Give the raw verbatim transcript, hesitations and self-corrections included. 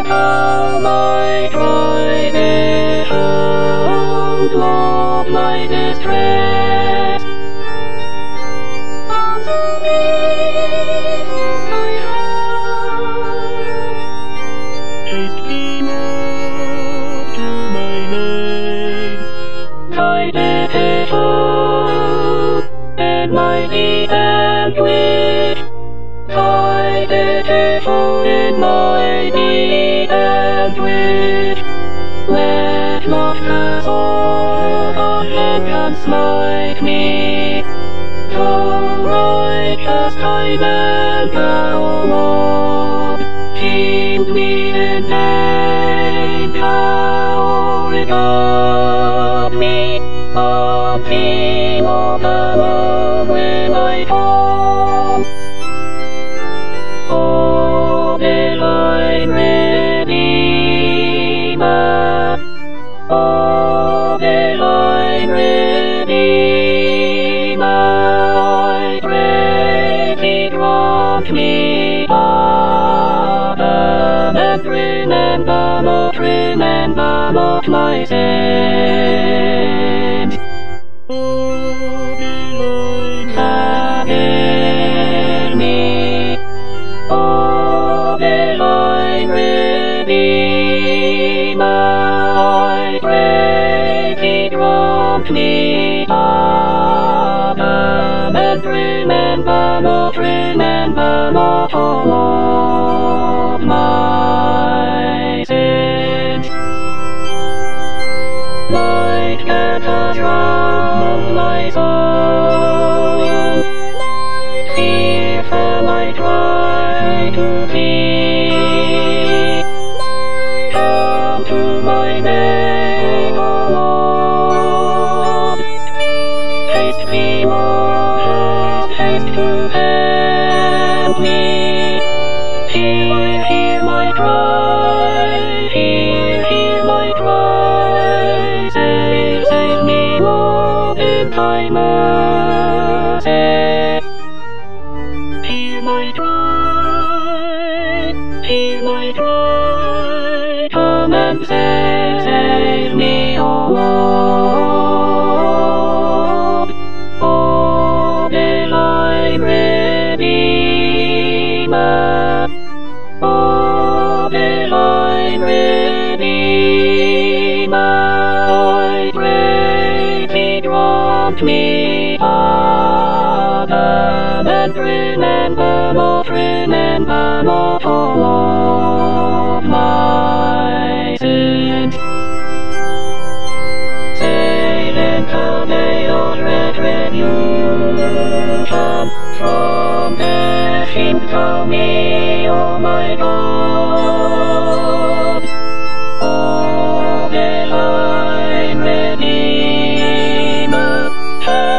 how my pride is found, Lord, my distress. Answer me from thy hand. Haste me more to my need. Thy death is full, and my deep anguish. Thy death is full in my deep anguish. Let not the sword of vengeance smite me. Though righteous time and the Lord deemed me in danger, or regard me on theme of the moon when I fall. O divine Redeemer, O divine Redeemer, I pray thee grant me pardon, and remember not, remember not my sins. O divine forgive me, O divine Redeemer, I pray thee grant me pardon, and remember not, remember not all of my sins. Light cathedral, my soul, fearful I cry to thee. Come to my aid, O Lord. Haste me more, haste to help me. Hear, hear my cry, hear, hear my cry. Save, save me, Lord, in thy mercy. Hear my cry, hear my cry. Come and save, save me, O Lord. O divine Redeemer, O divine Redeemer, I pray thee grant me pardon, and remember not, remember not all of my sins. Sailing tornadoes retribution from death into me, O my God. O divine Redeemer,